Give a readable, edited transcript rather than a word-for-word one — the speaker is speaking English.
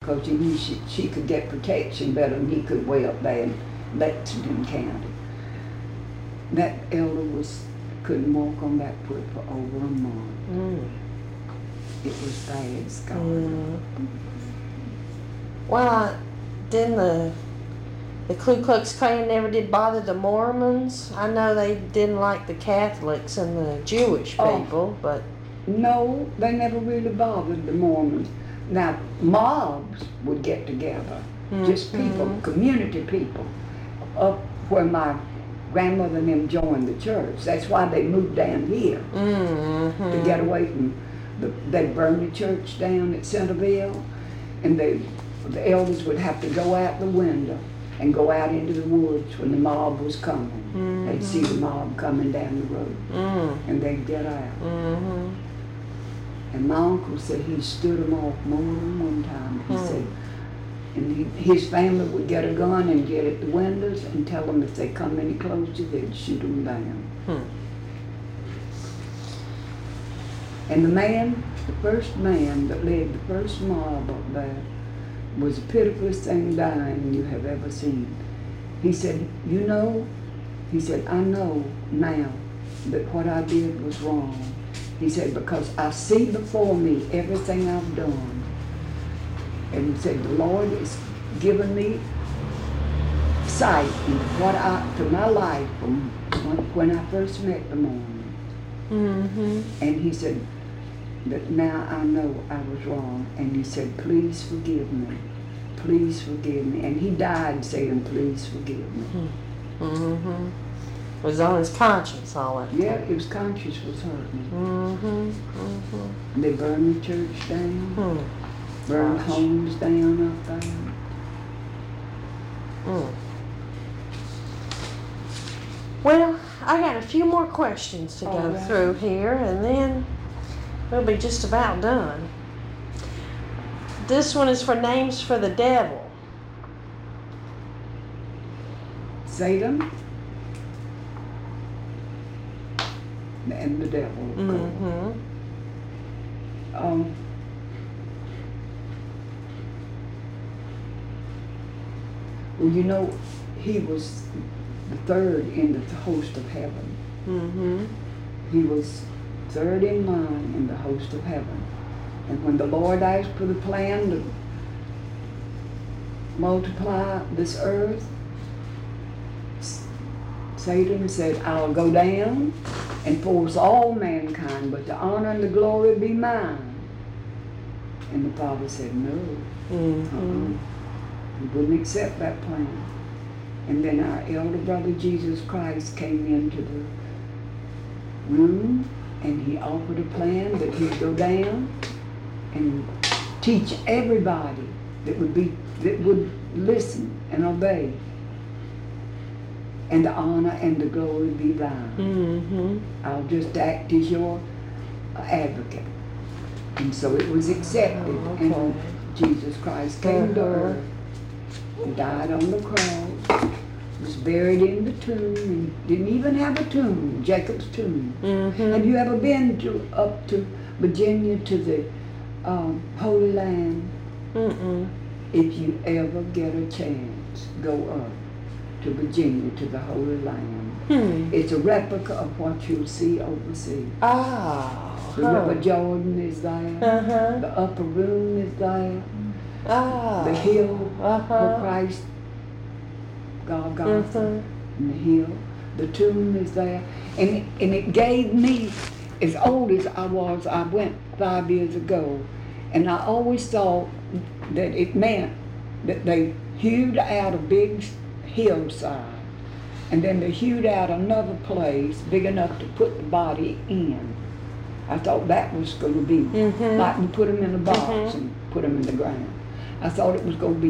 because he knew she could get protection better than he could way up there in Lexington County. That elder couldn't walk on that foot for over a month. It was bad, Scarlet. Well, didn't the Ku Klux Klan never did bother the Mormons? I know they didn't like the Catholics and the Jewish people, but... No, they never really bothered the Mormons. Now, mobs would get together, just people, community people, up where my grandmother and them joined the church. That's why they moved down here, to get away from they burned the church down at Centerville, and the elders would have to go out the window and go out into the woods when the mob was coming. They'd see the mob coming down the road, and they'd get out. And my uncle said he stood them off more than one time. He said, and his family would get a gun and get at the windows and tell them if they come any closer, they'd shoot them down. And the first man that led the first mob up there was the pitifulest thing dying you have ever seen. He said, you know, he said, I know now that what I did was wrong. He said, because I see before me everything I've done. And he said, the Lord has given me sight into my life from when I first met the Mormon. And he said, that now I know I was wrong. And he said, please forgive me. Please forgive me. And he died saying, please forgive me. It was on his conscience all that time. Yeah, his conscience was hurting. They burned the church down, burned homes down up there. Well, I got a few more questions to go through here, and then we'll be just about done. This one is for names for the devil. Satan and the devil. Well, you know, he was the third in the host of heaven. He was third in line in the host of heaven. And when the Lord asked for the plan to multiply this earth, Satan said, I'll go down and force all mankind, but the honor and the glory be mine. And the Father said, no. He wouldn't accept that plan. And then our elder brother Jesus Christ came into the room, and he offered a plan that he'd go down and teach everybody that would listen and obey. And the honor and the glory be thine. I'll just act as your advocate. And so it was accepted. And Jesus Christ came to earth, died on the cross, was buried in the tomb, and didn't even have a tomb, Jacob's tomb. Have you ever been up to Virginia to the Holy Land? If you ever get a chance, go up to Virginia, to the Holy Land. It's a replica of what you'll see overseas. The River Jordan is there. The upper room is there. The hill where Christ, Golgotha, and the hill. The tomb is there. And it gave me, as old as I was, I went 5 years ago, and I always thought that it meant that they hewed out a big hillside, and then they hewed out another place big enough to put the body in. I thought that was going to be like you put them in a box and put them in the ground. I thought it was going to be